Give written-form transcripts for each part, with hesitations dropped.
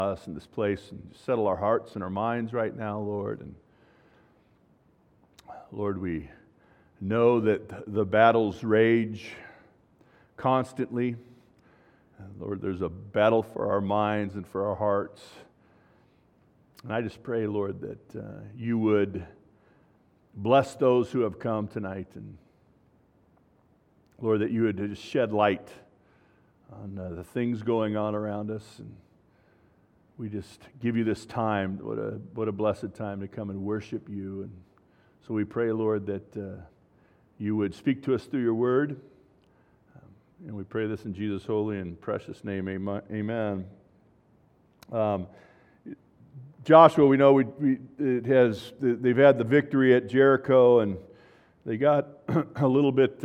us in this place and settle our hearts and our minds right now, Lord. And Lord, we know that the battles rage constantly. Lord, there's a battle for our minds and for our hearts. And I just pray, Lord, that you would bless those who have come tonight, and Lord, that you would just shed light on the things going on around us. And we just give you this time. What a blessed time to come and worship you. And so we pray, Lord, that you would speak to us through your word. And we pray this in Jesus' holy and precious name. Amen. Joshua, we know they've had the victory at Jericho, and they got a little bit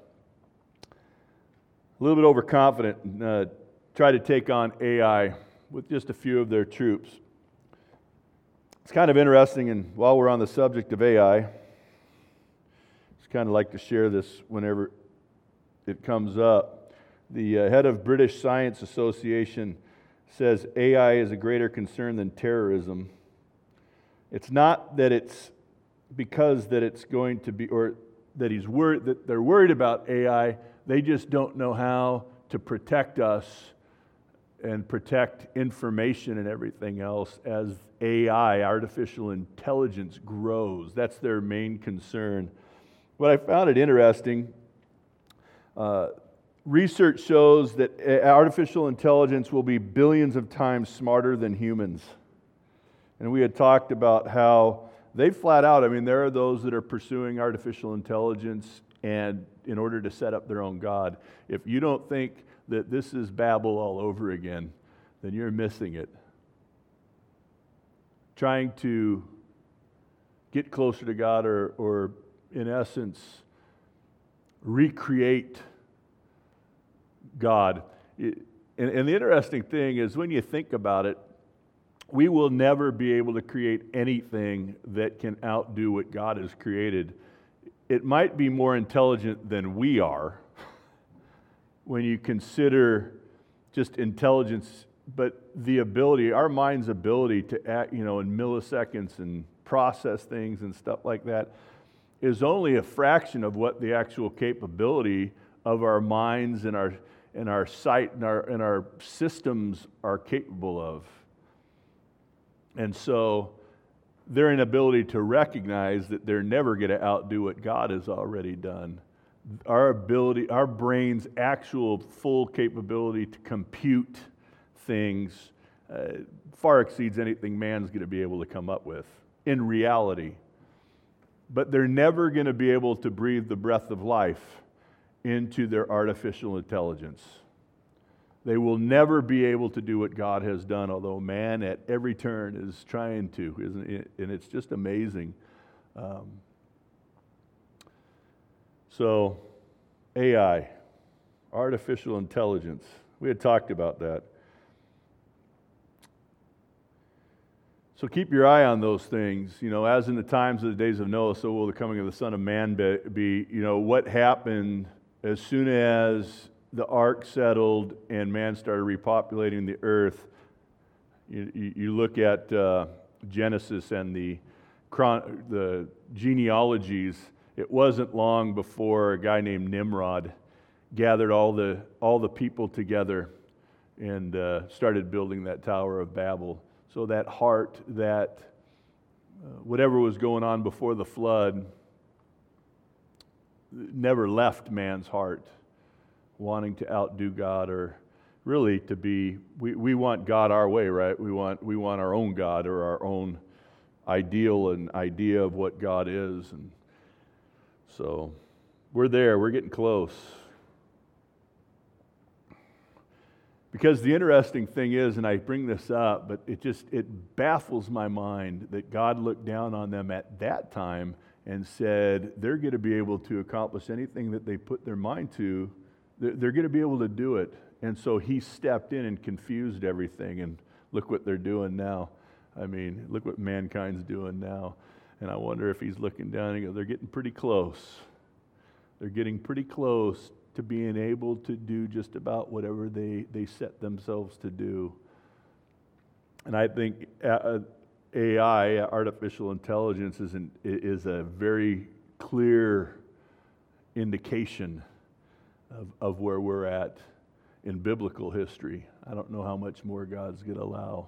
overconfident and tried to take on Ai with just a few of their troops. It's kind of interesting, and while we're on the subject of Ai, just kind of like to share this whenever it comes up. The head of British Science Association says AI is a greater concern than terrorism. It's not that it's because that it's going to be, or that he's worried, that they're worried about AI. They just don't know how to protect us and protect information and everything else as AI, artificial intelligence, grows. That's their main concern. What I found it interesting, research shows that artificial intelligence will be billions of times smarter than humans. And we had talked about how they flat out, there are those that are pursuing artificial intelligence and in order to set up their own God. If you don't think that this is Babel all over again, then you're missing it. Trying to get closer to God or in essence, recreate God. And the interesting thing is when you think about it, we will never be able to create anything that can outdo what God has created. It might be more intelligent than we are when you consider just intelligence, but the ability, our mind's ability to act, in milliseconds and process things and stuff like that is only a fraction of what the actual capability of our minds and our sight and our systems are capable of. And so their inability to recognize that they're never going to outdo what God has already done. Our brain's actual full capability to compute things far exceeds anything man's going to be able to come up with in reality. But they're never going to be able to breathe the breath of life into their artificial intelligence. They will never be able to do what God has done, although man at every turn is trying to, isn't it? And it's just amazing. So, AI, artificial intelligence, we had talked about that. So keep your eye on those things. As in the times of the days of Noah, so will the coming of the Son of Man be. What happened as soon as the ark settled and man started repopulating the earth. You look at Genesis and the genealogies. It wasn't long before a guy named Nimrod gathered all the people together and started building that Tower of Babel. So that heart, that whatever was going on before the flood, never left man's heart, wanting to outdo God, or really to be, we want God our way, right? We want our own God or our own ideal and idea of what God is. And so we're getting close. Because the interesting thing is, and I bring this up, but it baffles my mind that God looked down on them at that time and said they're going to be able to accomplish anything that they put their mind to. They're going to be able to do it. And so he stepped in and confused everything, and look what they're doing now. Look what mankind's doing now. And I wonder if he's looking down and goes, they're getting pretty close. They're getting pretty close to being able to do just about whatever they set themselves to do. And I think AI, artificial intelligence, is a very clear indication of where we're at in biblical history. I don't know how much more God's going to allow.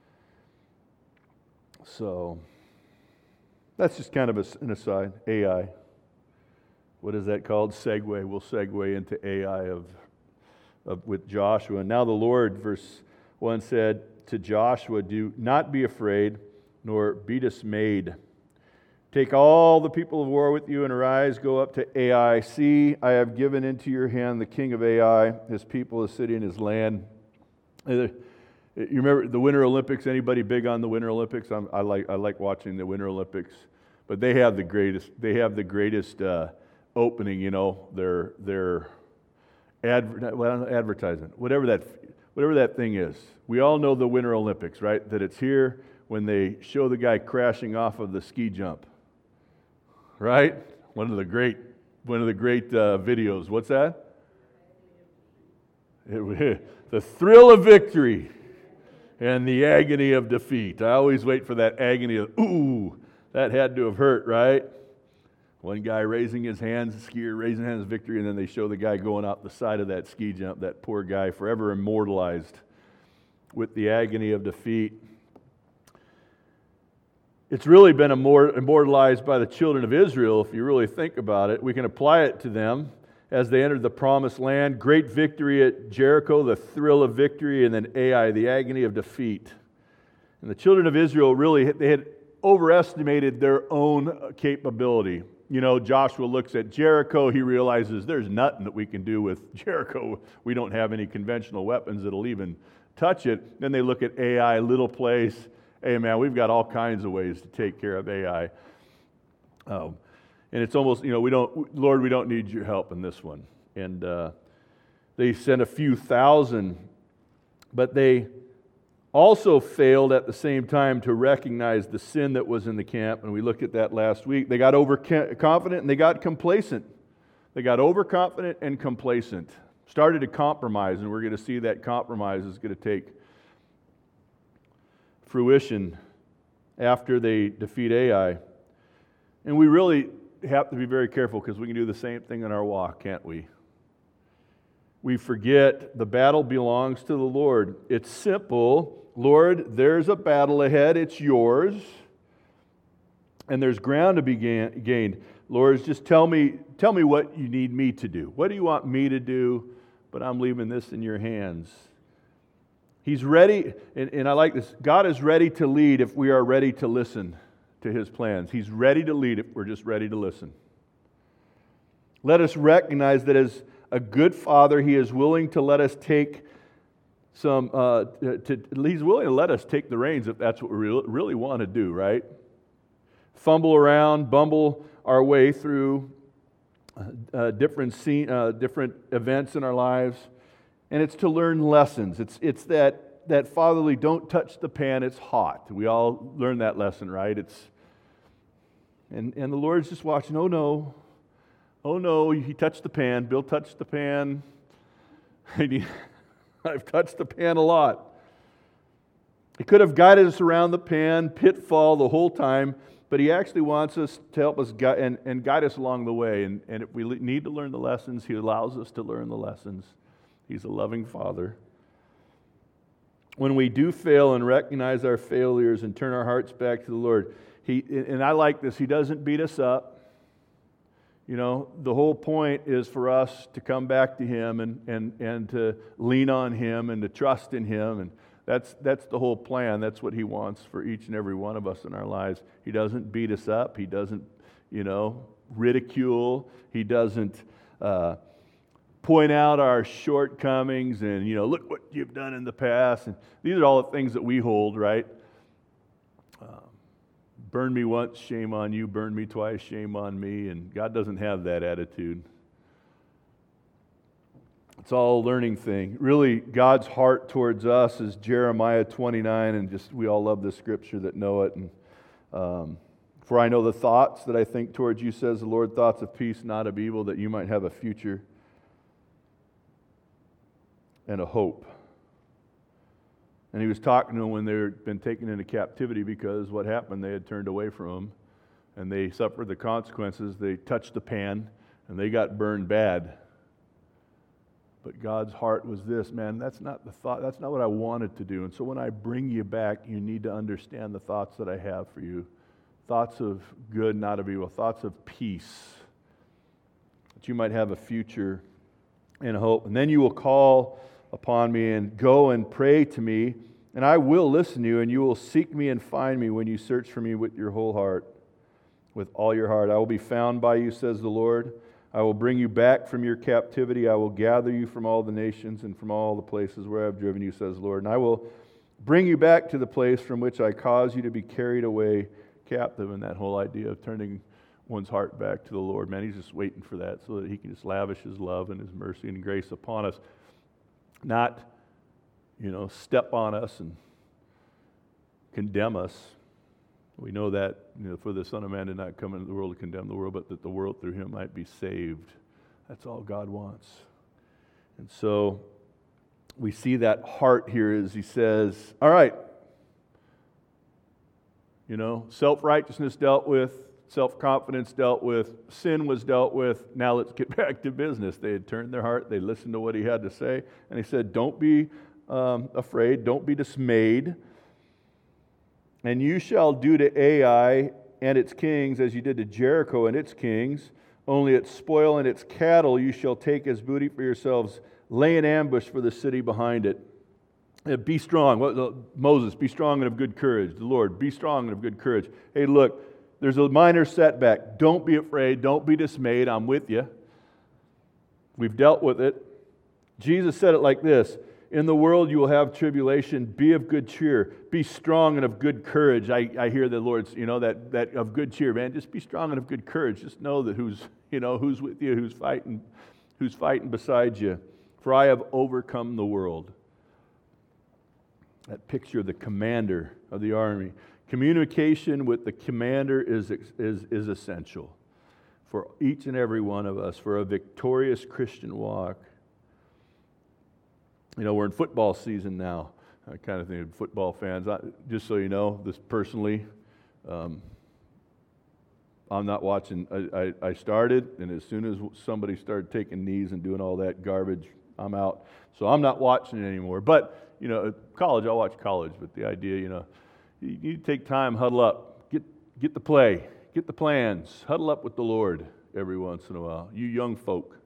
So that's just kind of an aside. AI. What is that called? Segue. We'll segue into AI with Joshua. And now the Lord, verse 1 said to Joshua, "Do not be afraid, nor be dismayed. Take all the people of war with you and arise, go up to Ai. See, I have given into your hand the king of Ai, his people, his city, and his land." You remember the Winter Olympics? Anybody big on the Winter Olympics? I like watching the Winter Olympics, but they have the greatest. Opening. Their advertisement, whatever that thing is. We all know the Winter Olympics, right? That it's here when they show the guy crashing off of the ski jump. Right? One of the great videos. What's that? The thrill of victory and the agony of defeat. I always wait for that agony of, ooh, that had to have hurt, right? One guy raising his hands, the skier raising his hands of victory, and then they show the guy going out the side of that ski jump, that poor guy forever immortalized with the agony of defeat. It's really been immortalized by the children of Israel, if you really think about it. We can apply it to them as they entered the promised land. Great victory at Jericho, the thrill of victory, and then Ai, the agony of defeat. And the children of Israel they had overestimated their own capability. Joshua looks at Jericho, he realizes there's nothing that we can do with Jericho. We don't have any conventional weapons that'll even touch it. Then they look at Ai, little place. Hey man, we've got all kinds of ways to take care of Ai. And it's almost, Lord, we don't need your help in this one. And they sent a few thousand, but they also failed at the same time to recognize the sin that was in the camp, and we looked at that last week. They got overconfident and they got complacent. They got overconfident and complacent. Started to compromise, and we're going to see that compromise is going to take fruition after they defeat Ai. And we really have to be very careful because we can do the same thing in our walk, can't we? We forget the battle belongs to the Lord. It's simple. Lord, there's a battle ahead. It's yours. And there's ground to be gained. Lord, just tell me what you need me to do. What do you want me to do? But I'm leaving this in your hands. He's ready, and I like this. God is ready to lead if we are ready to listen to His plans. He's ready to lead if we're just ready to listen. Let us recognize that as a good Father, He is willing to let us take He's willing to let us take the reins if that's what we really want to do, right? Fumble around, bumble our way through different events in our lives, and it's to learn lessons. It's that fatherly, don't touch the pan, it's hot. We all learn that lesson, right? And the Lord's just watching. Oh no, he touched the pan. Bill touched the pan. I've touched the pan a lot. He could have guided us around the pan, pitfall the whole time, but He actually wants us to help us and guide us along the way. And if we need to learn the lessons, He allows us to learn the lessons. He's a loving Father. When we do fail and recognize our failures and turn our hearts back to the Lord, and I like this, He doesn't beat us up. The whole point is for us to come back to Him and to lean on Him and to trust in Him. And that's the whole plan. That's what He wants for each and every one of us in our lives. He doesn't beat us up. He doesn't, ridicule. He doesn't point out our shortcomings and, look what you've done in the past. And these are all the things that we hold, right? Burn me once, shame on you. Burn me twice, shame on me. And God doesn't have that attitude. It's all a learning thing. Really, God's heart towards us is Jeremiah 29, and we all love this scripture that know it. And for I know the thoughts that I think towards you, says the Lord, thoughts of peace, not of evil, that you might have a future and a hope. And he was talking to them when they had been taken into captivity because what happened, they had turned away from him and they suffered the consequences. They touched the pan and they got burned bad. But God's heart was this, man, that's not the thought, that's not what I wanted to do. And so when I bring you back, you need to understand the thoughts that I have for you. Thoughts of good, not of evil, thoughts of peace, that you might have a future and hope. And then you will call upon me and go and pray to me, and I will listen to you, and you will seek me and find me when you search for me with your whole heart, with all your heart. I will be found by you, says the Lord. I will bring you back from your captivity. I will gather you from all the nations and from all the places where I have driven you, says the Lord. And I will bring you back to the place from which I caused you to be carried away captive. And that whole idea of turning one's heart back to the Lord, man, he's just waiting for that so that he can just lavish his love and his mercy and grace upon us. Not, step on us and condemn us. We know that, for the Son of Man did not come into the world to condemn the world, but that the world through him might be saved. That's all God wants. And so we see that heart here as he says, all right, self-righteousness dealt with, self-confidence dealt with, sin was dealt with, now let's get back to business. They had turned their heart, they listened to what he had to say, and he said, don't be afraid, don't be dismayed. And you shall do to Ai and its kings as you did to Jericho and its kings, only its spoil and its cattle you shall take as booty for yourselves. Lay an ambush for the city behind it. Be strong. Moses, be strong and of good courage. The Lord, be strong and of good courage. Hey, look, there's a minor setback. Don't be afraid. Don't be dismayed. I'm with you. We've dealt with it. Jesus said it like this. In the world you will have tribulation. Be of good cheer. Be strong and of good courage. I hear the Lord's, that of good cheer, man. Just be strong and of good courage. Just know that who's with you, who's fighting beside you. For I have overcome the world. That picture of the commander of the army. Communication with the commander is essential for each and every one of us for a victorious Christian walk. We're in football season now. I kind of think of football fans. Just so you know, this personally, I'm not watching. I started, and as soon as somebody started taking knees and doing all that garbage, I'm out. So I'm not watching it anymore. But, college, I'll watch college. But the idea, you need to take time, huddle up, get the play, get the plans, huddle up with the Lord every once in a while. You young folk,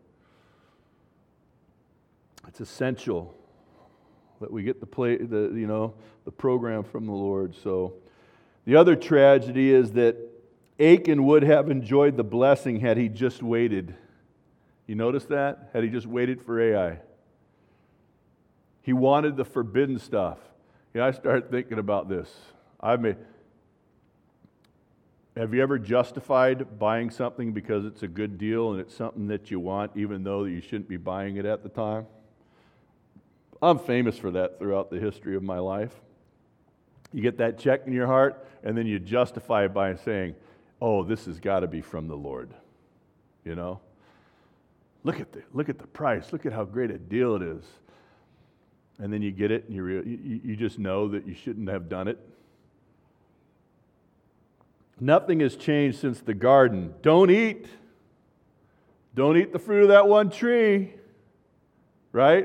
it's essential that we get the program from the Lord. So the other tragedy is that Achan would have enjoyed the blessing had he just waited. You notice that? Had he just waited for Ai. He wanted the forbidden stuff. I started thinking about this. Have you ever justified buying something because it's a good deal and it's something that you want even though you shouldn't be buying it at the time? I'm famous for that throughout the history of my life. You get that check in your heart, and then you justify it by saying, oh, this has got to be from the Lord. Look at the price. Look at how great a deal it is. And then you get it, and you just know that you shouldn't have done it. Nothing has changed since the garden. Don't eat the fruit of that one tree, right?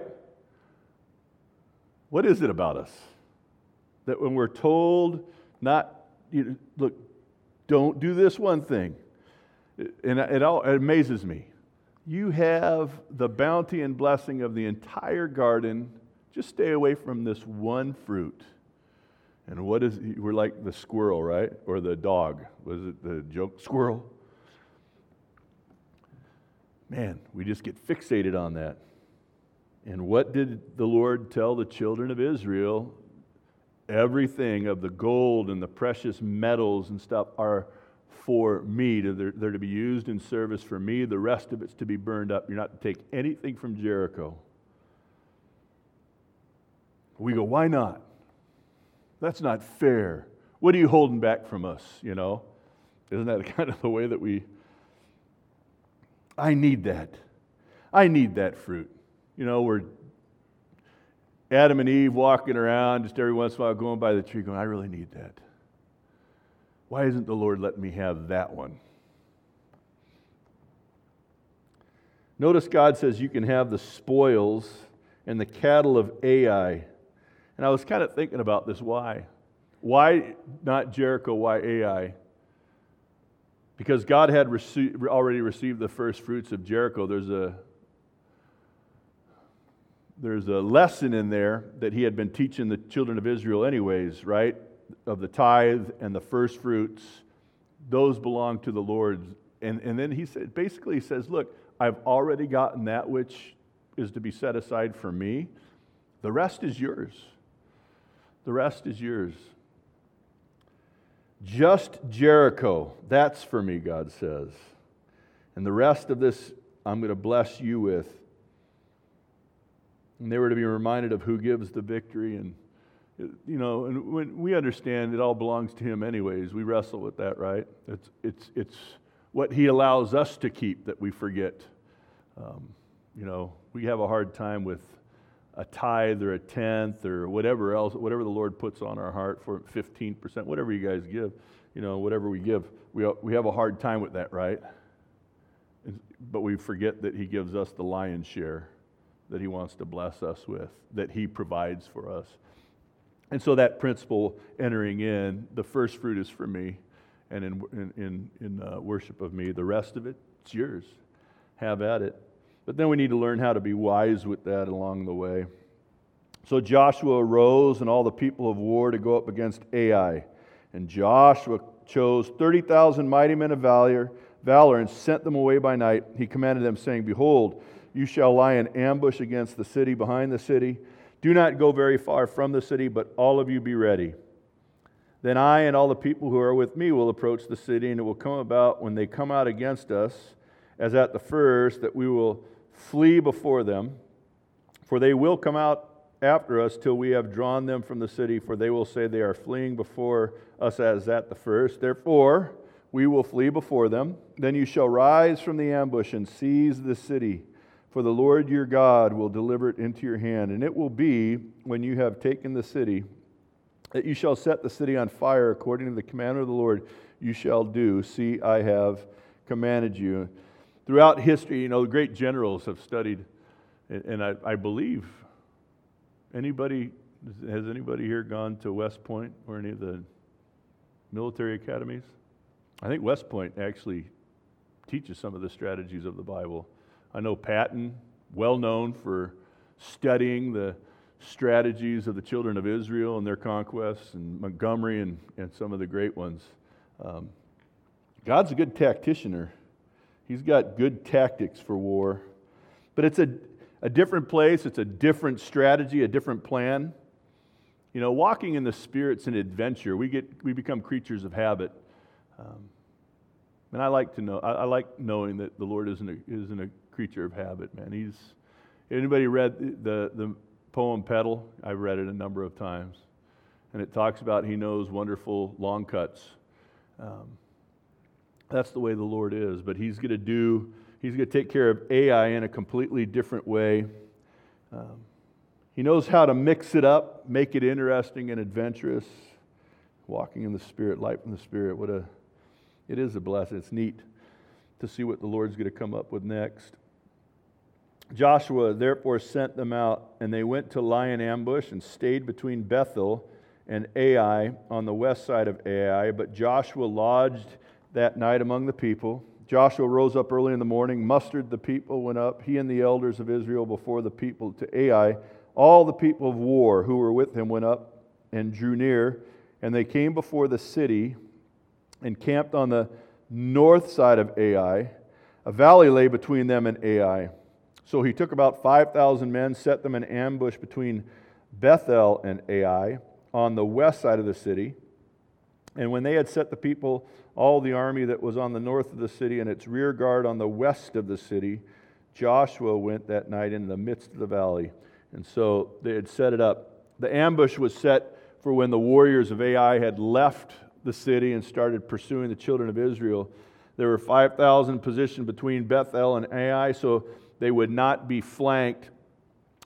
What is it about us that when we're told look, don't do this one thing, and it amazes me. You have the bounty and blessing of the entire garden. Just stay away from this one fruit. And we're like the squirrel, right? Or the dog. Was it the joke? Squirrel? Man, we just get fixated on that. And what did the Lord tell the children of Israel? Everything of the gold and the precious metals and stuff are for me. They're to be used in service for me. The rest of it's to be burned up. You're not to take anything from Jericho. We go, why not? That's not fair. What are you holding back from us, Isn't that kind of the way that I need that. I need that fruit. Adam and Eve walking around just every once in a while going by the tree going, I really need that. Why isn't the Lord letting me have that one? Notice God says you can have the spoils and the cattle of Ai. And I was kind of thinking about this. Why? Why not Jericho? Why Ai? Because God had already received the first fruits of Jericho. There's a lesson in there that he had been teaching the children of Israel anyways, right? Of the tithe and the first fruits. Those belong to the Lord. And then he says, look, I've already gotten that which is to be set aside for me. The rest is yours. The rest is yours. Just Jericho, that's for me, God says. And the rest of this I'm going to bless you with. And they were to be reminded of who gives the victory. And, and when we understand it all belongs to him anyways, we wrestle with that, right? It's what he allows us to keep that we forget. We have a hard time with a tithe or a tenth or whatever else, whatever the Lord puts on our heart for 15%, whatever you guys give, whatever we give, we have a hard time with that, right? But we forget that he gives us the lion's share that he wants to bless us with, that he provides for us. And so that principle entering in, the first fruit is for me, and in worship of me, the rest of it, it's yours. Have at it. But then we need to learn how to be wise with that along the way. So Joshua arose and all the people of war to go up against Ai. And Joshua chose 30,000 mighty men of valor and sent them away by night. He commanded them, saying, Behold, you shall lie in ambush against the city, behind the city. Do not go very far from the city, but all of you be ready. Then I and all the people who are with me will approach the city, and it will come about when they come out against us, as at the first, that we will flee before them. For they will come out after us till we have drawn them from the city, for they will say they are fleeing before us as at the first. Therefore, we will flee before them. Then you shall rise from the ambush and seize the city, for the Lord your God will deliver it into your hand. And it will be, when you have taken the city, that you shall set the city on fire according to the command of the Lord you shall do. See, I have commanded you. Throughout history, great generals have studied, and I believe, has anybody here gone to West Point or any of the military academies? I think West Point actually teaches some of the strategies of the Bible. I know Patton, well known for studying the strategies of the children of Israel and their conquests, and Montgomery and some of the great ones. God's a good tacticianer. He's got good tactics for war. But it's a different place. It's a different strategy, a different plan. Walking in the Spirit's an adventure. We become creatures of habit. And I like knowing that the Lord isn't a creature of habit, man. Anybody read the poem Petal? I've read it a number of times. And it talks about he knows wonderful long cuts. That's the way the Lord is. But he's going to take care of Ai in a completely different way. He knows how to mix it up, make it interesting and adventurous. Walking in the Spirit, life in the Spirit. It is a blessing. It's neat to see what the Lord's going to come up with next. Joshua therefore sent them out, and they went to lie in ambush and stayed between Bethel and Ai on the west side of Ai. But Joshua lodged that night among the people. Joshua rose up early in the morning, mustered the people, went up, he and the elders of Israel before the people to Ai. All the people of war who were with him went up and drew near, and they came before the city and camped on the north side of Ai. A valley lay between them and Ai. So he took about 5,000 men, set them in ambush between Bethel and Ai on the west side of the city. And when they had set the people, all the army that was on the north of the city and its rear guard on the west of the city, Joshua went that night in the midst of the valley. And so they had set it up. The ambush was set for when the warriors of Ai had left the city and started pursuing the children of Israel. There were 5,000 positioned between Bethel and Ai, so they would not be flanked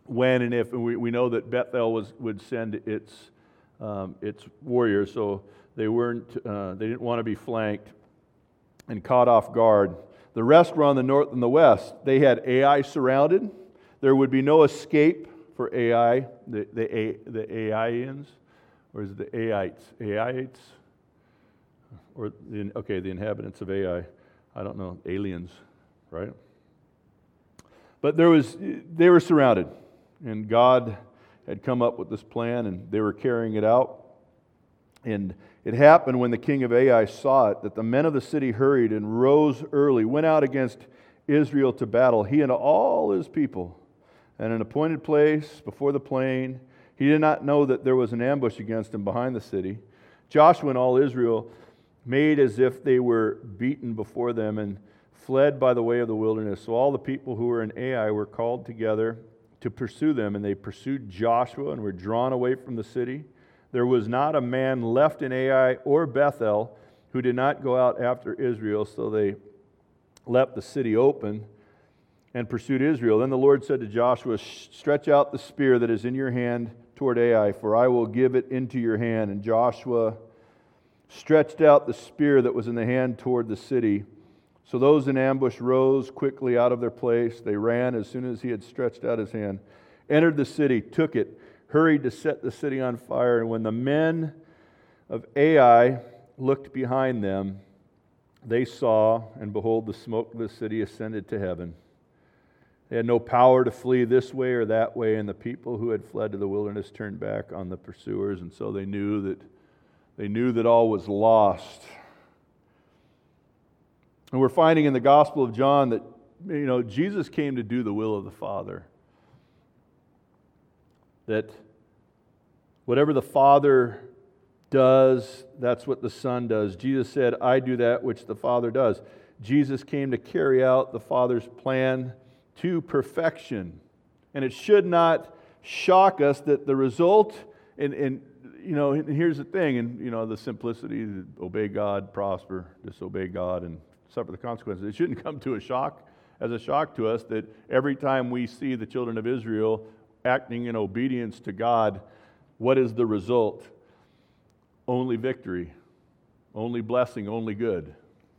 when and if, and we know that Bethel would send its warriors, so they didn't want to be flanked and caught off guard. The rest were on the north and the west. They had Ai surrounded. There would be no escape for Ai, the Aians, or is it the Aites? Aites? Or, the inhabitants of Ai. I don't know, aliens, right? But they were surrounded, and God had come up with this plan, and they were carrying it out. And it happened when the king of Ai saw it, that the men of the city hurried and rose early, went out against Israel to battle, he and all his people. At an appointed place before the plain, he did not know that there was an ambush against him behind the city. Joshua and all Israel made as if they were beaten before them and fled by the way of the wilderness. So all the people who were in Ai were called together to pursue them, and they pursued Joshua and were drawn away from the city. There was not a man left in Ai or Bethel who did not go out after Israel, so they left the city open and pursued Israel. Then the Lord said to Joshua, "Stretch out the spear that is in your hand toward Ai, for I will give it into your hand." And Joshua stretched out the spear that was in the hand toward the city. So those in ambush rose quickly out of their place. They ran as soon as he had stretched out his hand, entered the city, took it, hurried to set the city on fire. And when the men of Ai looked behind them, they saw, and behold, the smoke of the city ascended to heaven. They had no power to flee this way or that way, and the people who had fled to the wilderness turned back on the pursuers, and so they knew that all was lost. And we're finding in the Gospel of John that, Jesus came to do the will of the Father. That whatever the Father does, that's what the Son does. Jesus said, "I do that which the Father does." Jesus came to carry out the Father's plan to perfection. And it should not shock us that the result, and here's the thing, and the simplicity, obey God, prosper, disobey God, and suffer the consequences. It shouldn't come as a shock to us that every time we see the children of Israel acting in obedience to God, what is the result? Only victory, only blessing, only good.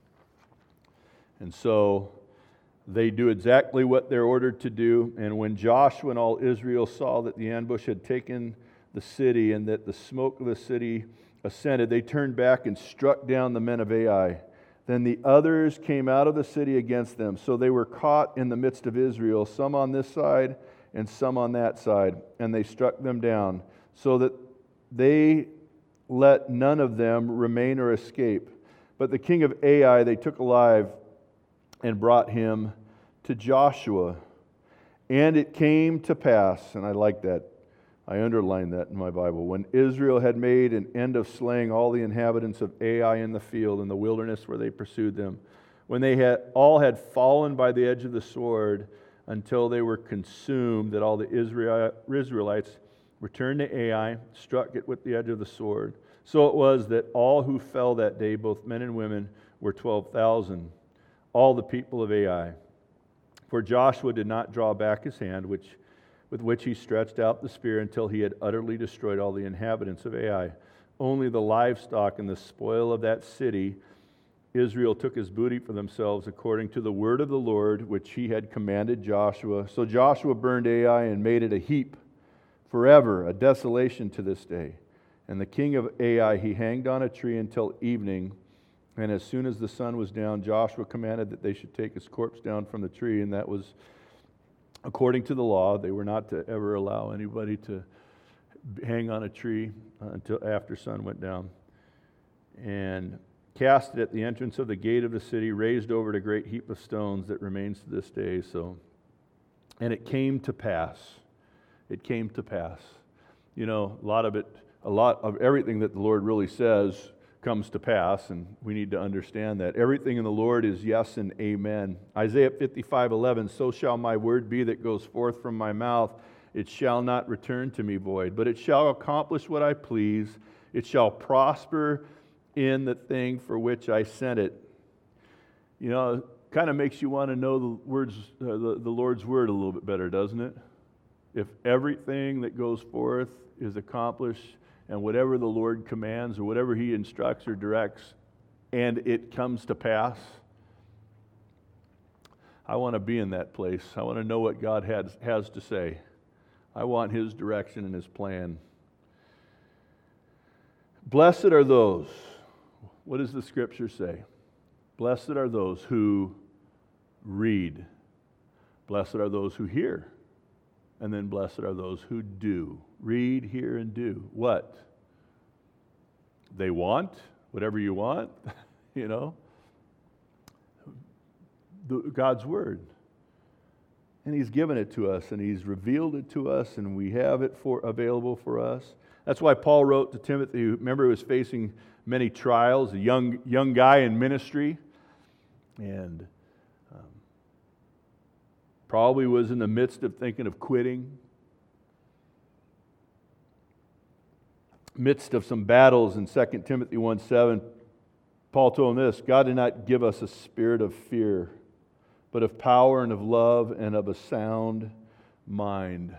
And so they do exactly what they're ordered to do. And when Joshua and all Israel saw that the ambush had taken the city and that the smoke of the city ascended, they turned back and struck down the men of Ai. Then the others came out of the city against them. So they were caught in the midst of Israel, some on this side and some on that side. And they struck them down, so that they let none of them remain or escape. But the king of Ai they took alive and brought him to Joshua. And it came to pass, and I like that, I underlined that in my Bible, when Israel had made an end of slaying all the inhabitants of Ai in the field, in the wilderness where they pursued them, when they had fallen by the edge of the sword until they were consumed, that all the Israelites returned to Ai, struck it with the edge of the sword. So it was that all who fell that day, both men and women, were 12,000, all the people of Ai. For Joshua did not draw back his hand, with which he stretched out the spear, until he had utterly destroyed all the inhabitants of Ai. Only the livestock and the spoil of that city Israel took as booty for themselves, according to the word of the Lord, which he had commanded Joshua. So Joshua burned Ai and made it a heap forever, a desolation to this day. And the king of Ai he hanged on a tree until evening. And as soon as the sun was down, Joshua commanded that they should take his corpse down from the tree, and that was according to the law. They were not to ever allow anybody to hang on a tree until after sun went down. And cast it at the entrance of the gate of the city, raised over it a great heap of stones that remains to this day. And it came to pass. It came to pass. A lot of everything that the Lord really says comes to pass, and we need to understand that. Everything in the Lord is yes and amen. Isaiah 55:11, "So shall my word be that goes forth from my mouth. It shall not return to me void, but it shall accomplish what I please. It shall prosper in the thing for which I sent it." It kind of makes you want to know the Lord's word a little bit better, doesn't it? if everything that goes forth is accomplished and whatever the Lord commands or whatever He instructs or directs and it comes to pass, I want to be in that place. I want to know what God has to say. I want His direction and His plan. Blessed are those, what does the Scripture say? Blessed are those who read. Blessed are those who hear. And then blessed are those who do. Read, hear, and do. What? They want, whatever you want, you know. God's Word. And He's given it to us, and He's revealed it to us, and we have it available for us. That's why Paul wrote to Timothy, who, remember, was facing many trials, a young guy in ministry, and probably was in the midst of thinking of quitting, midst of some battles in 2 Timothy 1:7. Paul told him this: God did not give us a spirit of fear, but of power and of love and of a sound mind.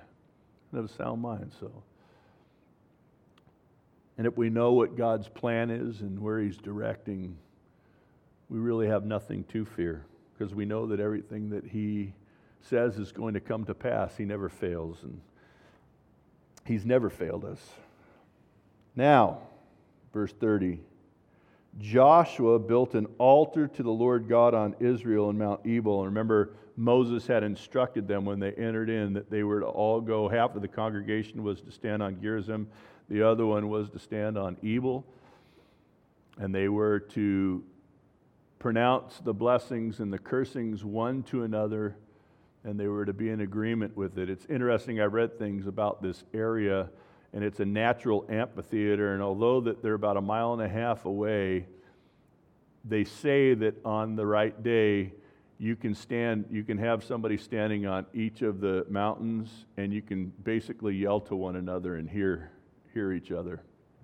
And if we know what God's plan is and where He's directing, we really have nothing to fear, because we know that everything that He says is going to come to pass. He never fails, and He's never failed us. Now, verse 30, Joshua built an altar to the Lord God on Israel in Mount Ebal. And remember, Moses had instructed them when they entered in that they were to all go. Half of the congregation was to stand on Gerizim. The other one was to stand on Ebal. And they were to pronounce the blessings and the cursings one to another, and they were to be in agreement with it. It's interesting, I read things about this area, and it's a natural amphitheater, and although that they're about 1.5 miles away, they say that on the right day, you can have somebody standing on each of the mountains, and you can basically yell to one another and hear each other.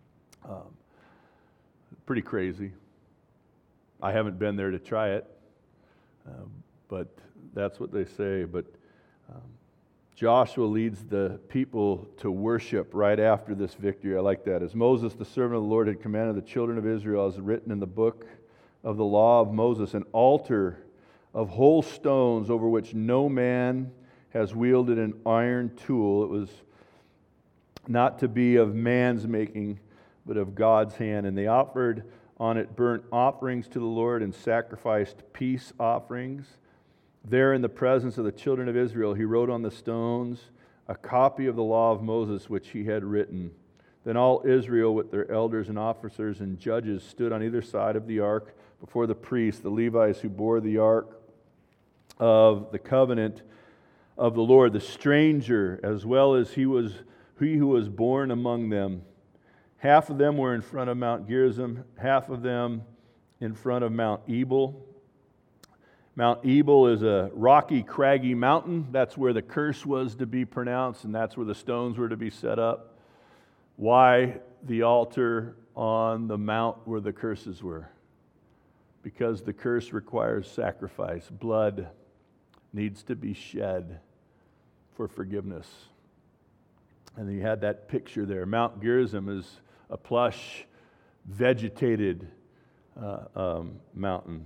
Pretty crazy. I haven't been there to try it, but that's what they say. But Joshua leads the people to worship right after this victory. I like that. As Moses, the servant of the Lord, had commanded the children of Israel, as written in the book of the law of Moses, an altar of whole stones over which no man has wielded an iron tool. It was not to be of man's making, but of God's hand. And they offered on it burnt offerings to the Lord and sacrificed peace offerings. There in the presence of the children of Israel, he wrote on the stones a copy of the law of Moses, which he had written. Then all Israel, with their elders and officers and judges, stood on either side of the ark before the priests, the Levites who bore the ark of the covenant of the Lord, the stranger, as well as he who was born among them. Half of them were in front of Mount Gerizim, half of them in front of Mount Ebal. Mount Ebal is a rocky, craggy mountain. That's where the curse was to be pronounced, and that's where the stones were to be set up. Why the altar on the mount where the curses were? Because the curse requires sacrifice. Blood needs to be shed for forgiveness. And you had that picture there. Mount Gerizim is a plush, vegetated mountain.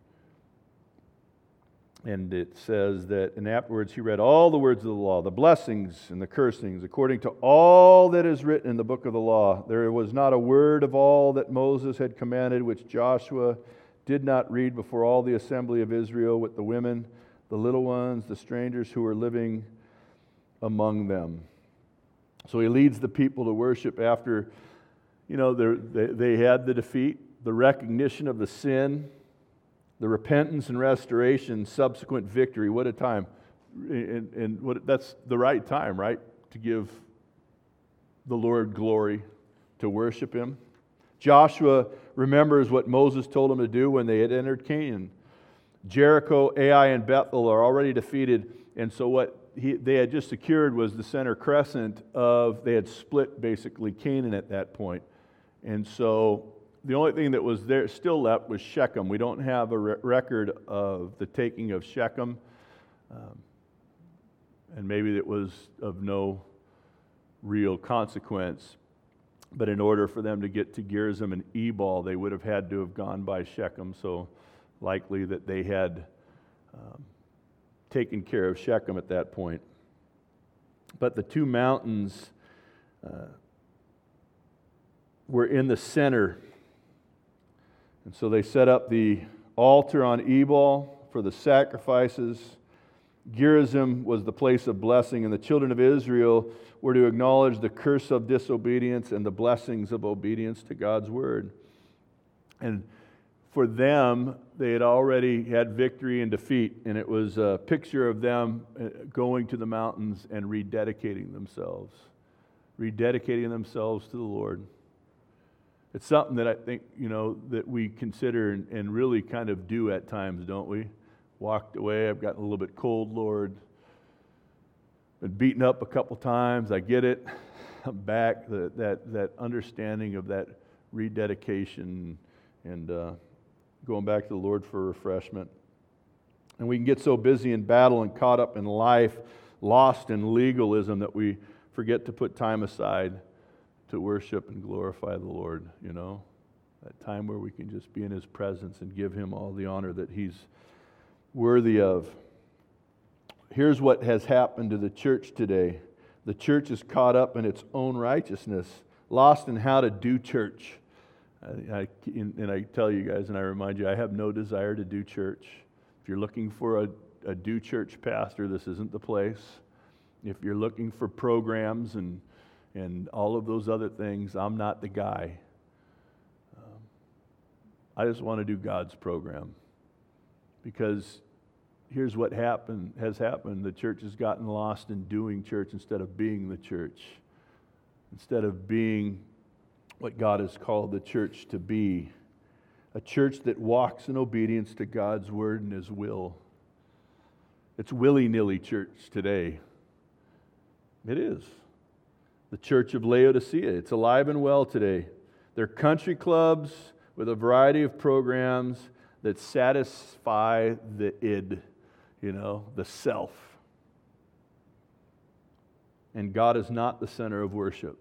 And it says that, and afterwards he read all the words of the law, the blessings and the cursings, according to all that is written in the book of the law. There was not a word of all that Moses had commanded which Joshua did not read before all the assembly of Israel, with the women, the little ones, the strangers who were living among them. So he leads the people to worship after, they had the defeat, the recognition of the sin, the repentance and restoration, subsequent victory. What a time. That's the right time, right? To give the Lord glory, to worship Him. Joshua remembers what Moses told him to do when they had entered Canaan. Jericho, Ai, and Bethel are already defeated, and so what they had just secured was the center crescent they had split basically Canaan at that point. And so the only thing that was there still left was Shechem. We don't have a record of the taking of Shechem. and maybe it was of no real consequence. But in order for them to get to Gerizim and Ebal, they would have had to have gone by Shechem, so likely that they had taken care of Shechem at that point. But the two mountains were in the center. And so they set up the altar on Ebal for the sacrifices. Gerizim was the place of blessing, and the children of Israel were to acknowledge the curse of disobedience and the blessings of obedience to God's word. And for them, they had already had victory and defeat, and it was a picture of them going to the mountains and rededicating themselves to the Lord. It's something that I think, that we consider and really kind of do at times, don't we? Walked away, I've gotten a little bit cold, Lord. Been beaten up a couple times, I get it. I'm back, that understanding of that rededication and going back to the Lord for refreshment. And we can get so busy in battle and caught up in life, lost in legalism, that we forget to put time aside to worship and glorify the Lord, that time where we can just be in His presence and give Him all the honor that He's worthy of. Here's what has happened to the church today. The church is caught up in its own righteousness, lost in how to do church. And I tell you guys, and I remind you, I have no desire to do church. If you're looking for a do church pastor, this isn't the place. If you're looking for programs and all of those other things, I'm not the guy. I just want to do God's program. Because here's what has happened. The church has gotten lost in doing church instead of being the church. Instead of being what God has called the church to be. A church that walks in obedience to God's word and His will. It's willy-nilly church today. It is. The church of Laodicea, it's alive and well today. They're country clubs with a variety of programs that satisfy the id, the self. And God is not the center of worship.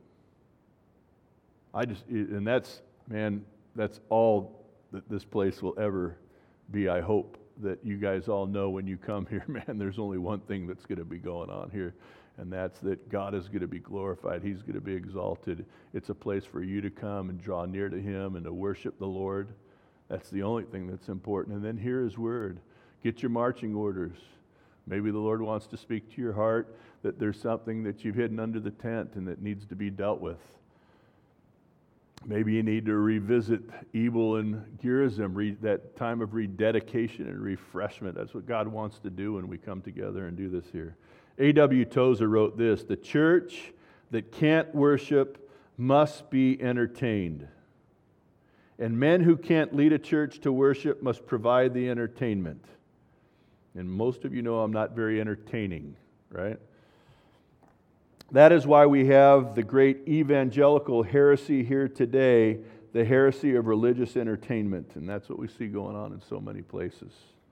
That's all that this place will ever be. I hope that you guys all know when you come here, there's only one thing that's going to be going on here, and that's that God is going to be glorified. He's going to be exalted. It's a place for you to come and draw near to Him and to worship the Lord. That's the only thing that's important. And then hear His word. Get your marching orders. Maybe the Lord wants to speak to your heart that there's something that you've hidden under the tent and that needs to be dealt with. Maybe you need to revisit Ebal and Gerizim, that time of rededication and refreshment. That's what God wants to do when we come together and do this here. A.W. Tozer wrote this: "The church that can't worship must be entertained. And men who can't lead a church to worship must provide the entertainment." And most of you know I'm not very entertaining, right? That is why we have the great evangelical heresy here today, the heresy of religious entertainment. And that's what we see going on in so many places.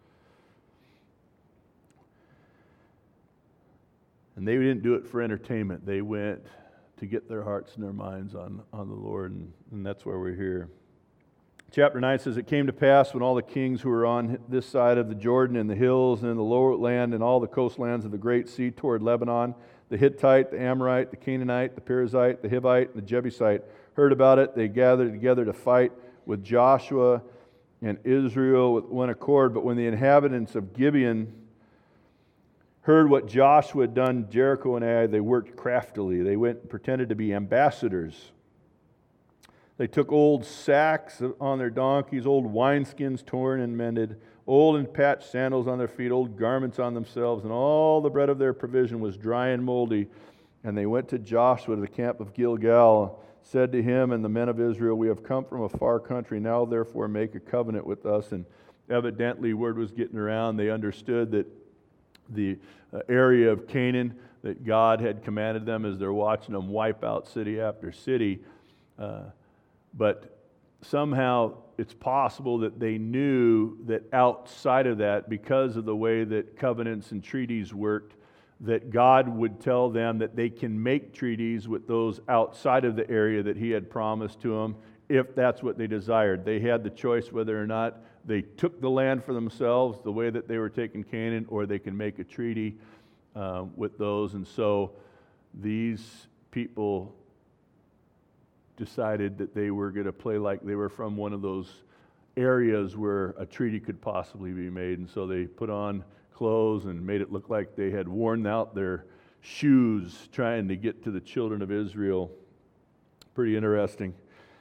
And they didn't do it for entertainment. They went to get their hearts and their minds on the Lord, and that's why we're here. Chapter 9 says, "It came to pass when all the kings who were on this side of the Jordan and the hills and in the lower land and all the coastlands of the great sea toward Lebanon, the Hittite, the Amorite, the Canaanite, the Perizzite, the Hivite, and the Jebusite heard about it, they gathered together to fight with Joshua and Israel with one accord. But when the inhabitants of Gibeon heard what Joshua had done, Jericho and Ai, they worked craftily. They went and pretended to be ambassadors. They took old sacks on their donkeys, old wineskins torn and mended, old and patched sandals on their feet, old garments on themselves, and all the bread of their provision was dry and moldy. And they went to Joshua to the camp of Gilgal, said to him and the men of Israel, "We have come from a far country. Now therefore make a covenant with us." And evidently word was getting around. They understood that the area of Canaan that God had commanded them as they're watching them wipe out city after city. But somehow it's possible that they knew that outside of that, because of the way that covenants and treaties worked, that God would tell them that they can make treaties with those outside of the area that he had promised to them, if that's what they desired. They had the choice whether or not they took the land for themselves the way that they were taking Canaan, or they can make a treaty with those. And so these people decided that they were going to play like they were from one of those areas where a treaty could possibly be made. And so they put on clothes and made it look like they had worn out their shoes trying to get to the children of Israel. Pretty interesting.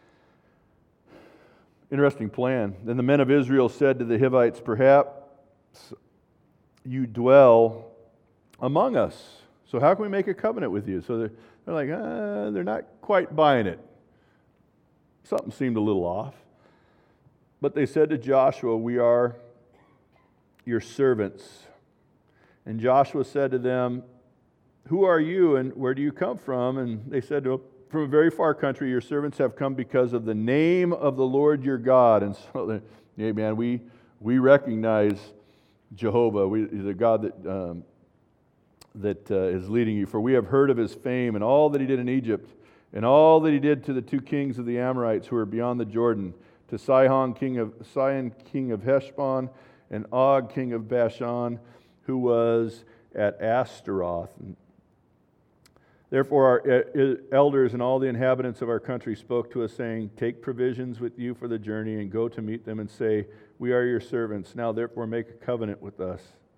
Interesting plan. Then the men of Israel said to the Hivites, perhaps you dwell among us. So how can we make a covenant with you? So they're like, they're not quite buying it. Something seemed a little off. But they said to Joshua, we are your servants. And Joshua said to them, who are you and where do you come from? And they said to him, from a very far country, your servants have come because of the name of the Lord your God. And so, hey man, we recognize Jehovah, the God that is leading you. For we have heard of his fame and all that he did in Egypt, and all that he did to the two kings of the Amorites who are beyond the Jordan, to Sihon king of Heshbon, and Og king of Bashan, who was at Ashtaroth. Therefore our elders and all the inhabitants of our country spoke to us, saying, take provisions with you for the journey, and go to meet them, and say, we are your servants. Now therefore make a covenant with us.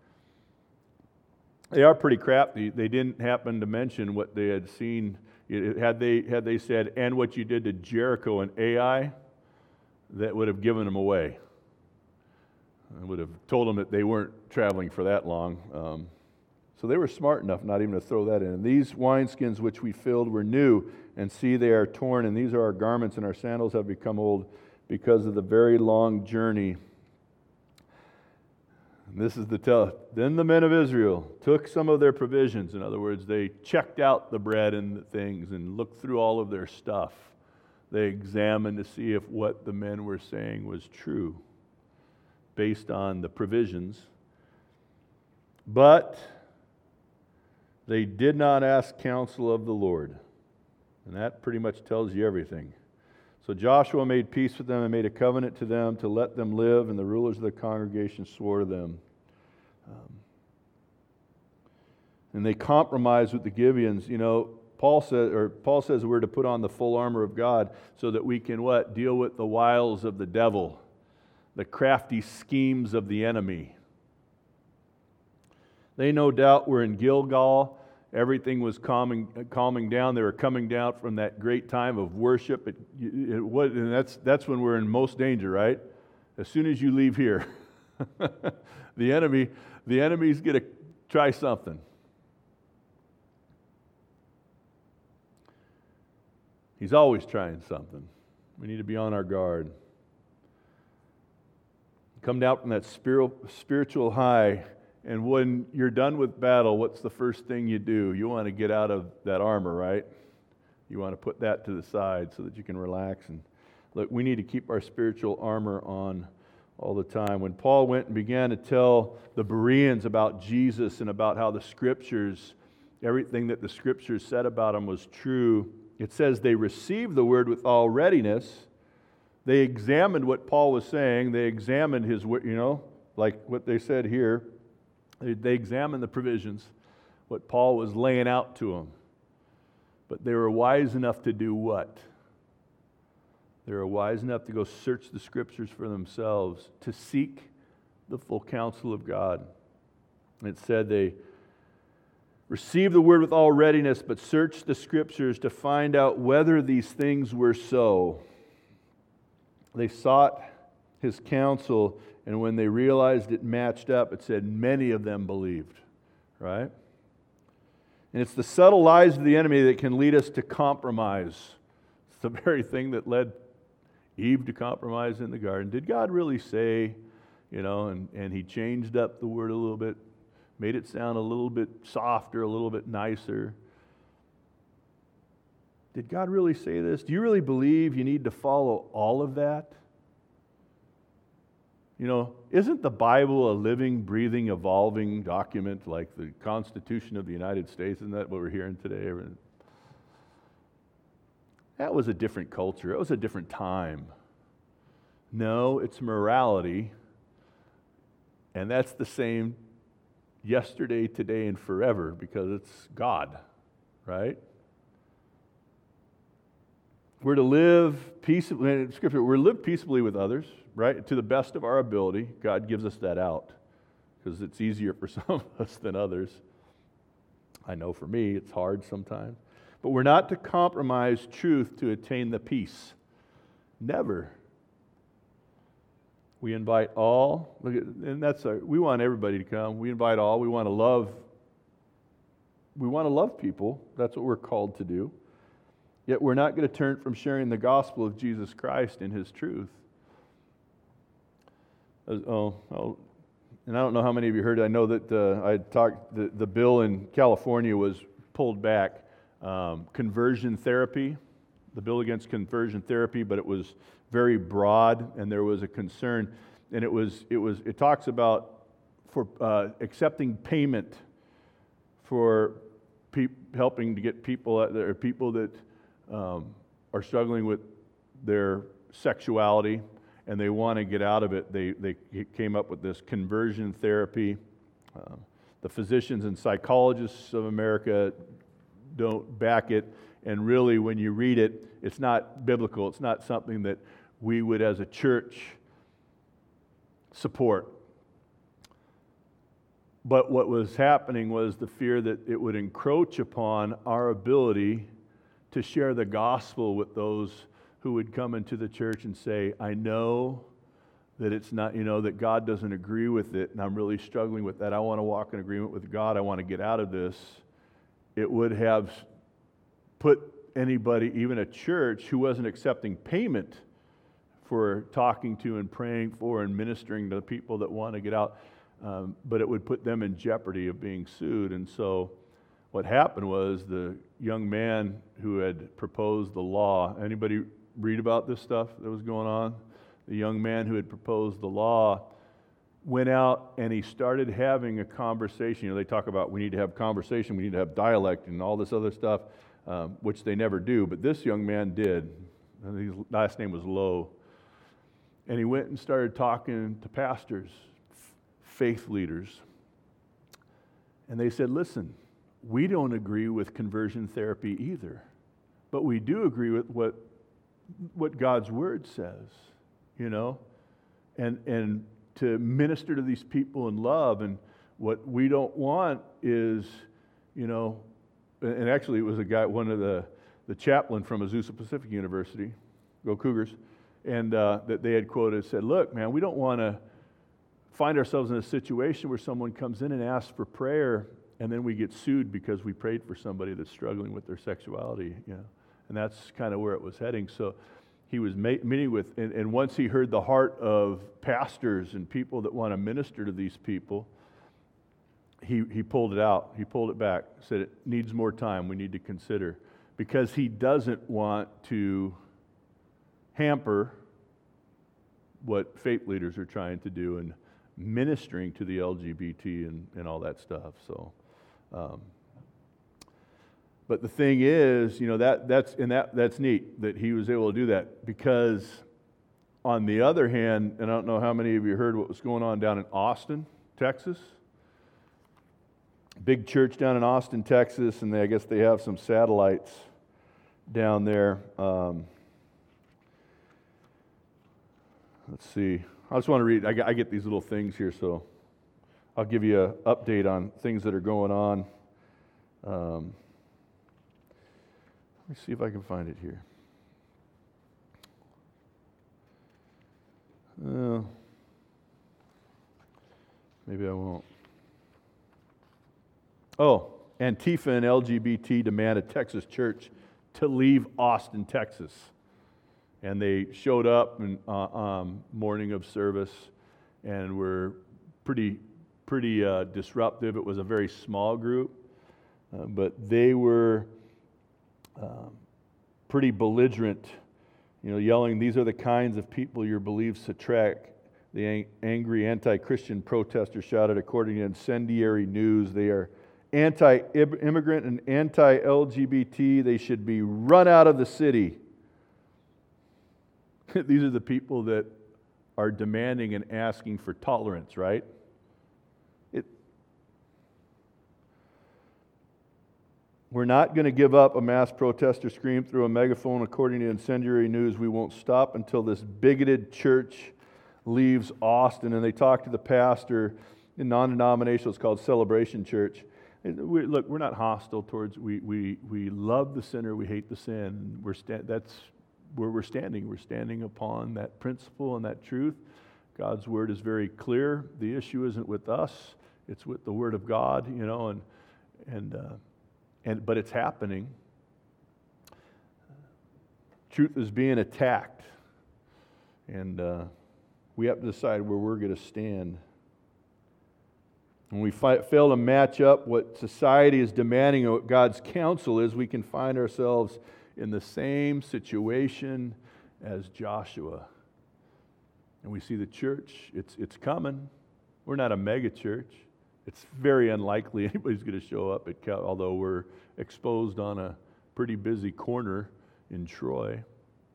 They are pretty crafty. They didn't happen to mention what they had seen. Had they said, and what you did to Jericho and Ai, that would have given them away. I would have told them that they weren't traveling for that long. So they were smart enough not even to throw that in. And these wineskins which we filled were new, and see, they are torn, and these are our garments, and our sandals have become old because of the very long journey. And this is the tell. Then the men of Israel took some of their provisions. In other words, they checked out the bread and the things and looked through all of their stuff. They examined to see if what the men were saying was true based on the provisions. But they did not ask counsel of the Lord. And that pretty much tells you everything. So Joshua made peace with them and made a covenant to them to let them live, and the rulers of the congregation swore to them. And they compromised with the Gibeons. You know, Paul says we're to put on the full armor of God so that we can what? Deal with the wiles of the devil, the crafty schemes of the enemy. They no doubt were in Gilgal. Everything was calming down. They were coming down from that great time of worship. And that's when we're in most danger, right? As soon as you leave here, the enemy's going to try something. He's always trying something. We need to be on our guard. Come down from that spiritual high. And when you're done with battle, what's the first thing you do? You want to get out of that armor, right? You want to put that to the side so that you can relax. And look, we need to keep our spiritual armor on all the time. When Paul went and began to tell the Bereans about Jesus and about how the Scriptures, everything that the Scriptures said about him was true, it says they received the word with all readiness. They examined what Paul was saying. They examined his, like what they said here. They examined the provisions, what Paul was laying out to them. But they were wise enough to do what? They were wise enough to go search the Scriptures for themselves, to seek the full counsel of God. It said they received the word with all readiness, but searched the Scriptures to find out whether these things were so. They sought his counsel, and when they realized it matched up, it said many of them believed, right? And it's the subtle lies of the enemy that can lead us to compromise. It's the very thing that led Eve to compromise in the garden. Did God really say, and he changed up the word a little bit, made it sound a little bit softer, a little bit nicer. Did God really say this? Do you really believe you need to follow all of that? Isn't the Bible a living, breathing, evolving document like the Constitution of the United States? Isn't that what we're hearing today? That was a different culture. It was a different time. No, it's morality, and that's the same yesterday, today, and forever because it's God, right? We're to live peaceably, in Scripture, we're to live peaceably with others, right? To the best of our ability. God gives us that out because it's easier for some of us than others. I know for me, it's hard sometimes. But we're not to compromise truth to attain the peace. Never. We invite all, we want everybody to come. We invite all. We want to love people. That's what we're called to do. Yet we're not going to turn from sharing the gospel of Jesus Christ and His truth. And I don't know how many of you heard it. I know that the bill in California was pulled back. Conversion therapy, the bill against conversion therapy, but it was very broad, and there was a concern, and it talks about for accepting payment for helping to get people that are struggling with their sexuality and they want to get out of it. They came up with this conversion therapy. The physicians and psychologists of America don't back it, and really when you read it, it's not biblical. It's not something that we would as a church support. But what was happening was the fear that it would encroach upon our ability to share the gospel with those who would come into the church and say, I know that it's not, that God doesn't agree with it, and I'm really struggling with that. I want to walk in agreement with God. I want to get out of this. It would have put anybody, even a church, who wasn't accepting payment for talking to and praying for and ministering to the people that want to get out, but it would put them in jeopardy of being sued. And so what happened was the young man who had proposed the law, anybody read about this stuff that was going on? The young man who had proposed the law went out and he started having a conversation. They talk about we need to have conversation, we need to have dialect and all this other stuff, which they never do. But this young man did. His last name was Lowe. And he went and started talking to pastors, faith leaders. And they said, listen, we don't agree with conversion therapy either, but we do agree with what God's Word says, and to minister to these people in love. And what we don't want is, and actually it was a guy, one of the chaplain from Azusa Pacific University, go Cougars, and that they had quoted, said, look, man, we don't want to find ourselves in a situation where someone comes in and asks for prayer and then we get sued because we prayed for somebody that's struggling with their sexuality, And that's kind of where it was heading. So he was meeting with, and once he heard the heart of pastors and people that want to minister to these people, he pulled it out. He pulled it back, said it needs more time. We need to consider, because he doesn't want to hamper what faith leaders are trying to do and ministering to the LGBT and all that stuff. So, but the thing is, that's neat that he was able to do that, because on the other hand, and I don't know how many of you heard what was going on down in Austin, Texas. Big church down in Austin, Texas, and I guess they have some satellites down there. Let's see. I just want to read. I get these little things here, so I'll give you an update on things that are going on. Let me see if I can find it here. Maybe I won't. Oh, Antifa and LGBT demand a Texas church to leave Austin, Texas. And they showed up morning of service and were pretty disruptive. It was a very small group, but they were pretty belligerent, yelling, "These are the kinds of people your beliefs attract. The angry anti-Christian protesters shouted, according to incendiary news, they are anti-immigrant and anti-LGBT. They should be run out of the city. These are the people that are demanding and asking for tolerance, right? We're not going to give up, a mass protester screamed through a megaphone. According to incendiary news, we won't stop until this bigoted church leaves Austin. And they talked to the pastor in non-denominational, it's called Celebration Church. Look, we're not hostile towards, we love the sinner, we hate the sin. That's where we're standing. We're standing upon that principle and that truth. God's word is very clear. The issue isn't with us, it's with the word of God, but it's happening. Truth is being attacked. And we have to decide where we're going to stand. When we fail to match up what society is demanding and what God's counsel is, we can find ourselves in the same situation as Joshua. And we see the church, it's coming. We're not a mega church. It's very unlikely anybody's going to show up at although we're exposed on a pretty busy corner in Troy.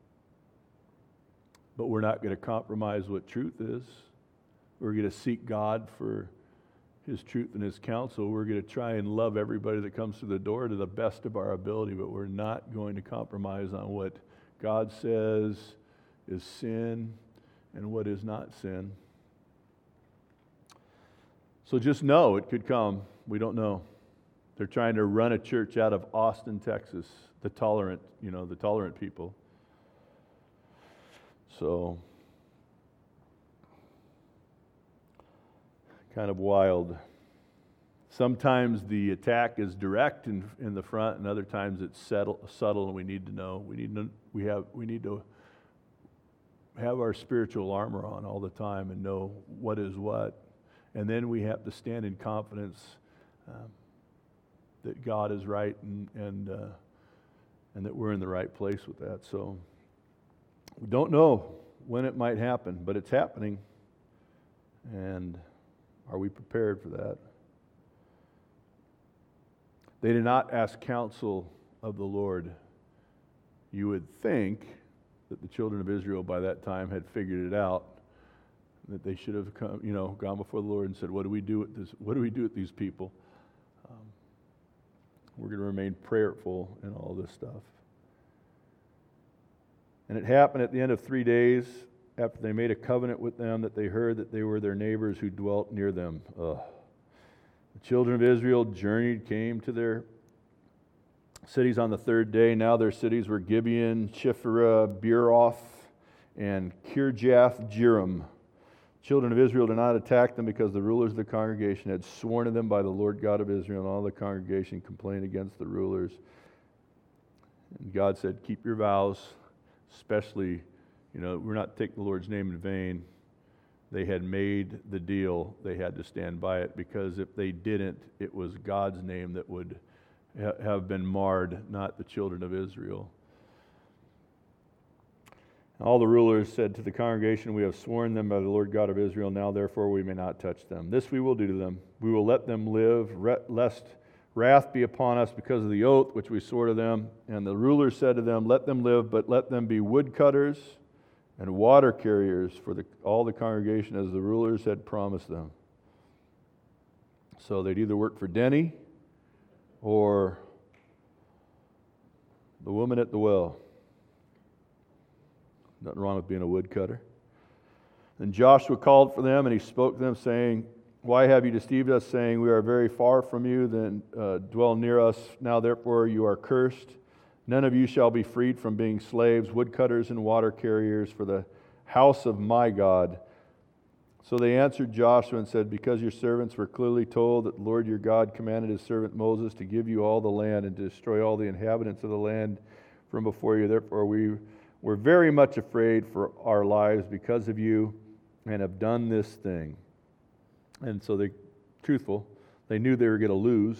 But we're not going to compromise what truth is. We're going to seek God for His truth and His counsel. We're going to try and love everybody that comes through the door to the best of our ability, but we're not going to compromise on what God says is sin and what is not sin. So just know it could come. We don't know. They're trying to run a church out of Austin, Texas, the tolerant people. So, kind of wild. Sometimes the attack is direct in the front, and other times it's subtle, and we need to know. We need to have our spiritual armor on all the time and know what is what. And then we have to stand in confidence that God is right and that we're in the right place with that. So we don't know when it might happen, but it's happening. And are we prepared for that? They did not ask counsel of the Lord. You would think that the children of Israel by that time had figured it out, that they should have gone before the Lord and said, what do we do with this? What do we do with these people? We're going to remain prayerful in all this stuff. And it happened at the end of 3 days, after they made a covenant with them, that they heard that they were their neighbors who dwelt near them. The children of Israel journeyed, came to their cities on the third day. Now their cities were Gibeon, Shiphrah, Beeroth, and Kirjath-jearim. Children of Israel did not attack them because the rulers of the congregation had sworn to them by the Lord God of Israel, and all the congregation complained against the rulers. And God said, keep your vows, especially, we're not taking the Lord's name in vain. They had made the deal. They had to stand by it, because if they didn't, it was God's name that would have been marred, not the children of Israel. All the rulers said to the congregation, we have sworn them by the Lord God of Israel, now therefore we may not touch them. This we will do to them. We will let them live, lest wrath be upon us because of the oath which we swore to them. And the rulers said to them, let them live, but let them be woodcutters and water carriers for all the congregation, as the rulers had promised them. So they'd either work for Denny or the woman at the well. Nothing wrong with being a woodcutter. Then Joshua called for them, and he spoke to them, saying, why have you deceived us, saying, we are very far from you, then dwell near us. Now therefore you are cursed. None of you shall be freed from being slaves, woodcutters and water carriers for the house of my God. So they answered Joshua and said, because your servants were clearly told that the Lord your God commanded his servant Moses to give you all the land and to destroy all the inhabitants of the land from before you, therefore we were very much afraid for our lives because of you, and have done this thing. And so they knew they were going to lose.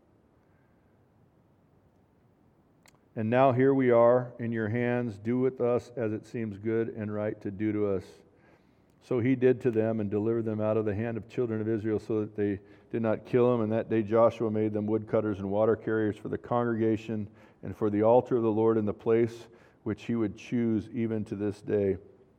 And now here we are in your hands. Do with us as it seems good and right to do to us. So he did to them and delivered them out of the hand of children of Israel so that they did not kill them. And that day Joshua made them woodcutters and water carriers for the congregation and for the altar of the Lord in the place which he would choose even to this day.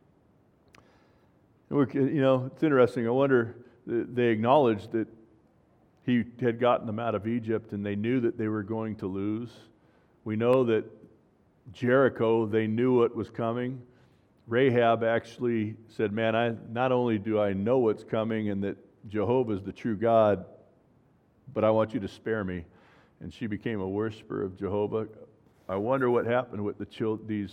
And it's interesting. I wonder, they acknowledged that he had gotten them out of Egypt and they knew that they were going to lose. We know that Jericho, they knew what was coming. Rahab actually said, man, not only do I know what's coming and that Jehovah is the true God, but I want you to spare me. And she became a worshiper of Jehovah. I wonder what happened with the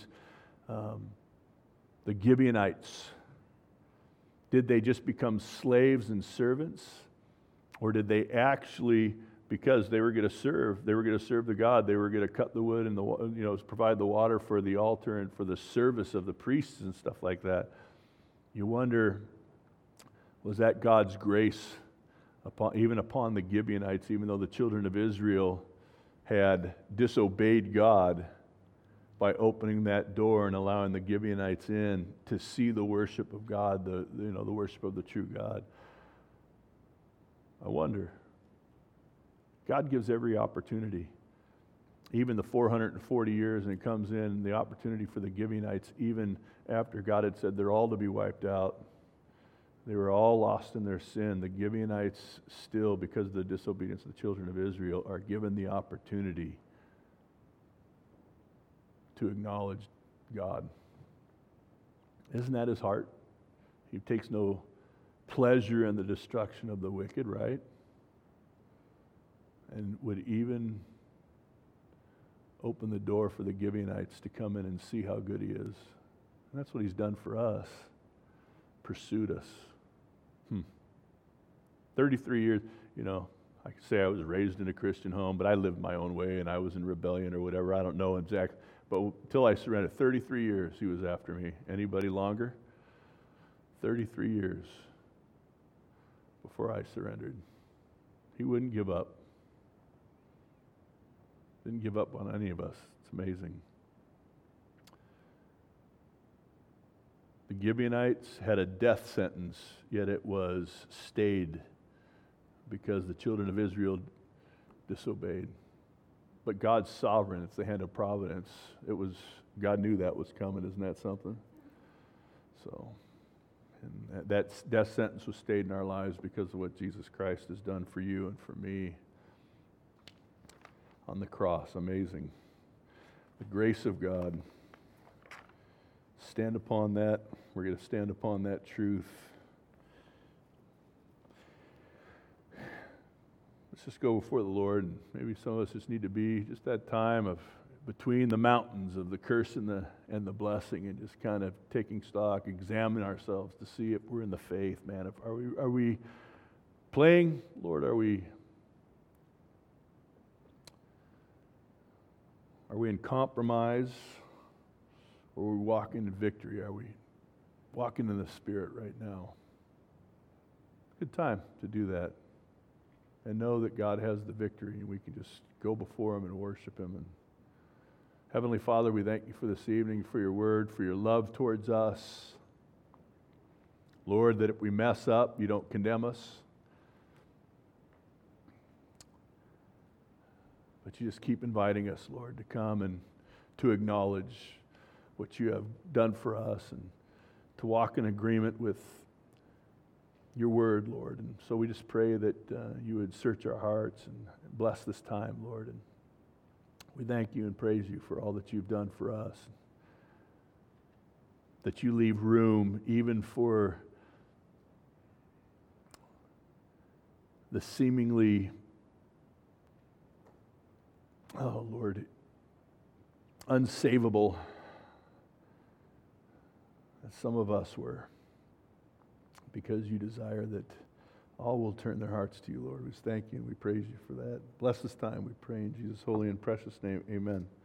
Gibeonites. Did they just become slaves and servants? Or did they actually, because they were going to serve the God, they were going to cut the wood and provide the water for the altar and for the service of the priests and stuff like that. You wonder, was that God's grace upon the Gibeonites, even though the children of Israel had disobeyed God by opening that door and allowing the Gibeonites in to see the worship of God, the worship of the true God? I wonder. God gives every opportunity. Even the 440 years, and it comes in the opportunity for the Gibeonites, even after God had said they're all to be wiped out. They were all lost in their sin. The Gibeonites still, because of the disobedience of the children of Israel, are given the opportunity to acknowledge God. Isn't that his heart? He takes no pleasure in the destruction of the wicked, right? And would even open the door for the Gibeonites to come in and see how good he is. And that's what he's done for us. Pursued us. 33 years, I could say I was raised in a Christian home, but I lived my own way and I was in rebellion or whatever. I don't know exactly. But until I surrendered, 33 years he was after me. Anybody longer? 33 years before I surrendered. He wouldn't give up. Didn't give up on any of us. It's amazing. The Gibeonites had a death sentence, yet it was stayed because the children of Israel disobeyed. But God's sovereign. It's the hand of providence. God knew that was coming. Isn't that something? So, and that death sentence was stayed in our lives because of what Jesus Christ has done for you and for me on the cross. Amazing. The grace of God. Stand upon that. We're going to stand upon that truth. Let's just go before the Lord. And maybe some of us just need to be just that time of between the mountains of the curse and the blessing, and just kind of taking stock, examine ourselves to see if we're in the faith, man. Are we playing, Lord? Are we in compromise? Or are we walking in victory? Are we walking in the Spirit right now? Good time to do that. And know that God has the victory, and we can just go before Him and worship Him. And Heavenly Father, we thank You for this evening, for Your word, for Your love towards us. Lord, that if we mess up, You don't condemn us. But You just keep inviting us, Lord, to come and to acknowledge what You have done for us and to walk in agreement with Your word, Lord. And so we just pray that You would search our hearts and bless this time, Lord. And we thank You and praise You for all that You've done for us. That You leave room even for the seemingly, oh Lord, unsavable as some of us were, because You desire that all will turn their hearts to You, Lord. We thank You and we praise You for that. Bless this time, we pray in Jesus' holy and precious name. Amen.